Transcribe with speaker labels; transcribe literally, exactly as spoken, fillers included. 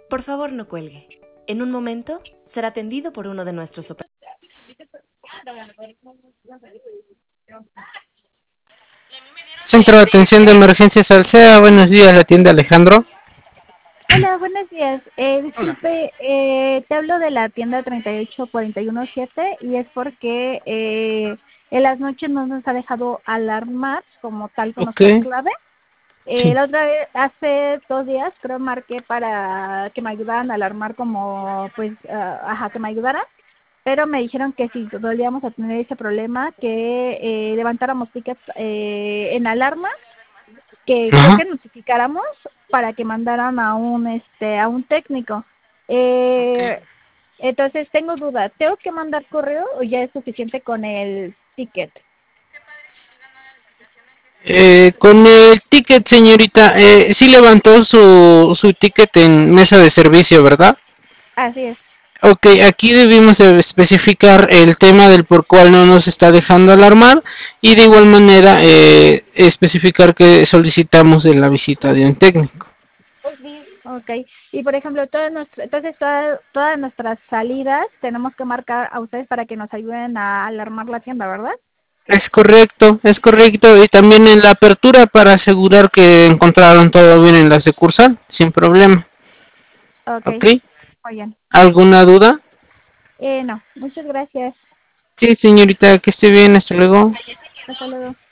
Speaker 1: Por favor, no cuelgue. En un momento será atendido por uno de nuestros operadores.
Speaker 2: Centro de Atención de Emergencias Alsea, buenos días, la tienda Alejandro.
Speaker 3: Hola, buenos días. Eh,
Speaker 2: Hola.
Speaker 3: disculpe, eh, te hablo de la tienda treinta y ocho cuarenta y uno siete y es porque eh, en las noches no nos ha dejado alarmar como tal con
Speaker 2: Ok,
Speaker 3: nuestra clave. Eh,
Speaker 2: sí.
Speaker 3: la otra vez, hace dos días, creo, marqué para que me ayudaran a alarmar como, pues, ah, ajá, que me ayudaran, pero me dijeron que si volvíamos a tener ese problema, que eh, levantáramos tickets eh, en alarma, que creo
Speaker 2: Ajá.
Speaker 3: que notificáramos para que mandaran a un este a un técnico.
Speaker 2: Ok.
Speaker 3: Eh, entonces tengo duda, ¿tengo que mandar correo o ya es suficiente con el ticket?
Speaker 2: Eh, con el ticket, señorita, eh, sí levantó su, su ticket en mesa de servicio, ¿verdad?
Speaker 3: Así es.
Speaker 2: Ok, aquí debemos de especificar el tema del por cual no nos está dejando alarmar y de igual manera eh, especificar que solicitamos de la visita de un técnico.
Speaker 3: Okay. Y por ejemplo, todas nuestras, entonces todas, todas nuestras salidas tenemos que marcar a ustedes para que nos ayuden a alarmar la tienda, ¿verdad?
Speaker 2: Es correcto, es correcto. Y también en la apertura para asegurar que encontraron todo bien en la sucursal, sin problema. ¿Ok?
Speaker 3: Okay. Muy bien.
Speaker 2: ¿Alguna duda?
Speaker 3: Eh, no, muchas gracias.
Speaker 2: Sí, señorita, que esté bien, hasta luego.
Speaker 3: Hasta luego.